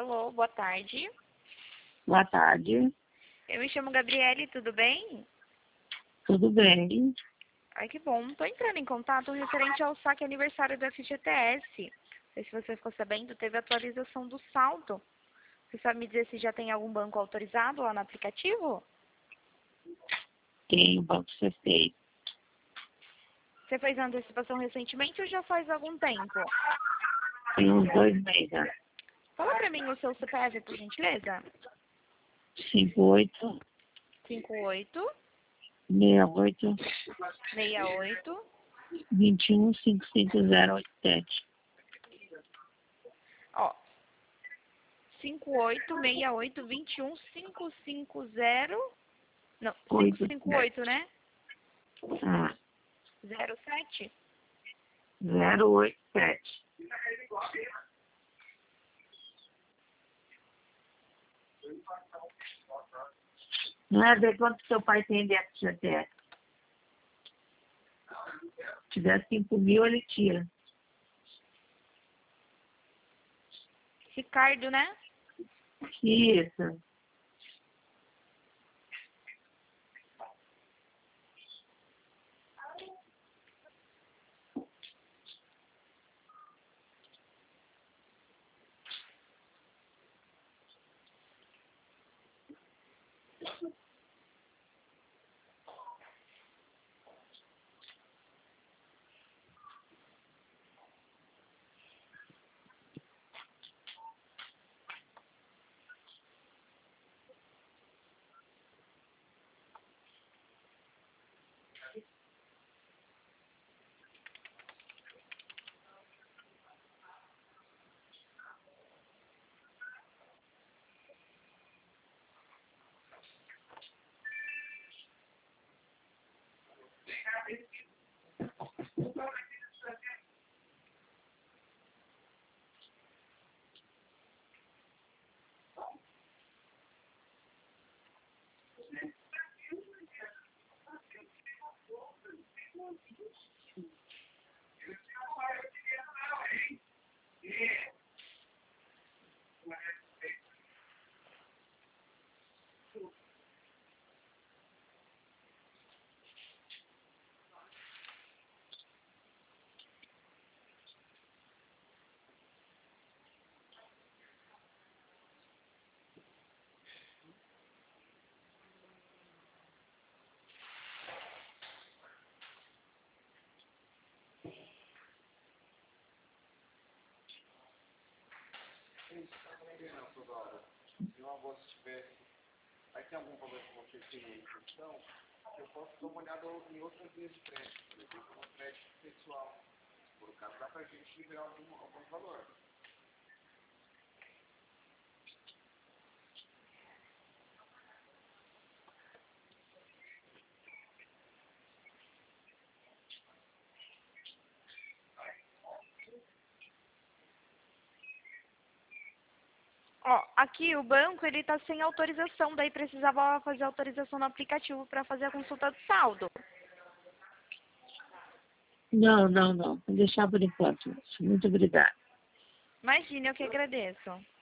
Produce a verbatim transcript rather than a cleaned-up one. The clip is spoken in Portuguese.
Alô, boa tarde. Boa tarde. Eu me chamo Gabriele, tudo bem? Tudo bem? Ai, que bom. Estou entrando em contato referente ao saque aniversário do F G T S. Não sei se você ficou sabendo, teve atualização do saldo. Você sabe me dizer se já tem algum banco autorizado lá no aplicativo? Tem o Banco C C I. Você fez a antecipação recentemente ou já faz algum tempo? Tem uns dois meses já. Fala para mim o seu C P F, por gentileza. cinco oito cinco oito, seis oito seis oito, dois um cinco cinco zero oito sete. ó, cinco oito, seis oito, dois um cinco cinco zero, não, cinco cinco oito, né? Ah, zero sete? zero oito sete. Não é ver quanto seu pai tem de F G T S. Se tiver cinco mil, ele tira. Ricardo, né? Isso. Se uma voz tivesse, aí tem algum problema com você tem intenção, eu posso dar uma olhada em outras linhas de crédito, por exemplo, um crédito pessoal. Por caso, dá para a gente liberar algum, algum valor. Ó, aqui o banco, ele tá sem autorização, daí precisava fazer autorização no aplicativo para fazer a consulta do saldo. Não, não, não. Vou deixar por enquanto. Muito obrigada. Imagine, eu que agradeço.